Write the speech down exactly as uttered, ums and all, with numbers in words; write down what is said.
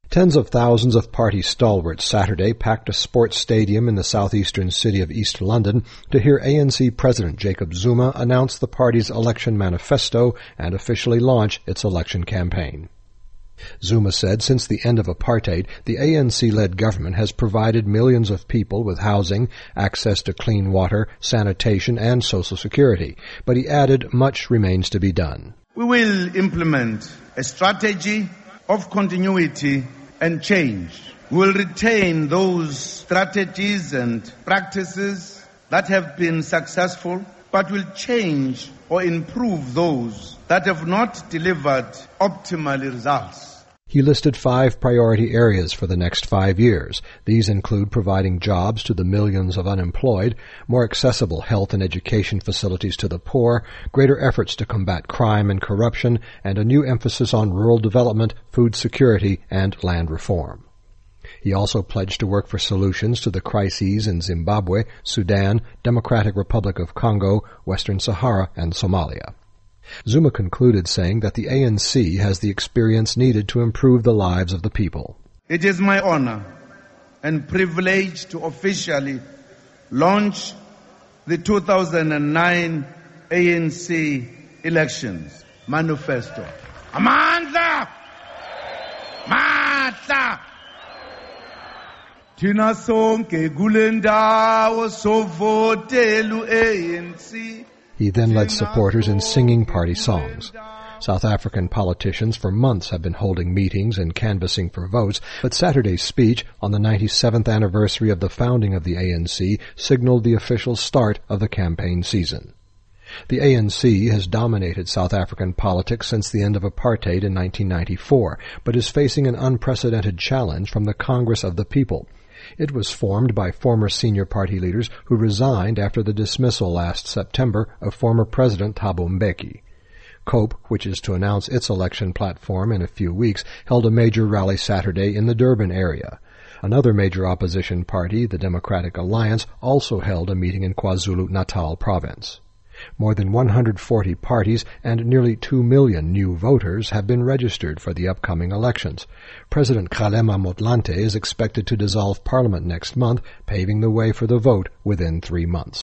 Tens of thousands of party stalwarts Saturday packed a sports stadium in the southeastern city of East London to hear A N C President Jacob Zuma announce the party's election manifesto and officially launch its election campaign. Zuma said since the end of apartheid, the A N C-led government has provided millions of people with housing, access to clean water, sanitation, and social security. But he added much remains to be done. We will implement a strategy of continuity and change. We will retain those strategies and practices that have been successful, but will change or improve those that have not delivered optimal results. He listed five priority areas for the next five years. These include providing jobs to the millions of unemployed, more accessible health and education facilities to the poor, greater efforts to combat crime and corruption, and a new emphasis on rural development, food security, and land reform. He also pledged to work for solutions to the crises in Zimbabwe, Sudan, Democratic Republic of Congo, Western Sahara, and Somalia. Zuma concluded saying that the A N C has the experience needed to improve the lives of the people. It is my honor and privilege to officially launch the two thousand nine A N C Elections Manifesto. Amandla! Matla! Thina sonke kule ndawo sovotela u-A N C. He then led supporters in singing party songs. South African politicians for months have been holding meetings and canvassing for votes, but Saturday's speech on the ninety-seventh anniversary of the founding of the A N C signaled the official start of the campaign season. The A N C has dominated South African politics since the end of apartheid in nineteen ninety-four, but is facing an unprecedented challenge from the Congress of the People. It was formed by former senior party leaders who resigned after the dismissal last September of former President Thabo Mbeki. COPE, which is to announce its election platform in a few weeks, held a major rally Saturday in the Durban area. Another major opposition party, the Democratic Alliance, also held a meeting in KwaZulu-Natal province. More than one hundred forty parties and nearly two million new voters have been registered for the upcoming elections. President Kgalema Motlanthe is expected to dissolve Parliament next month, paving the way for the vote within three months.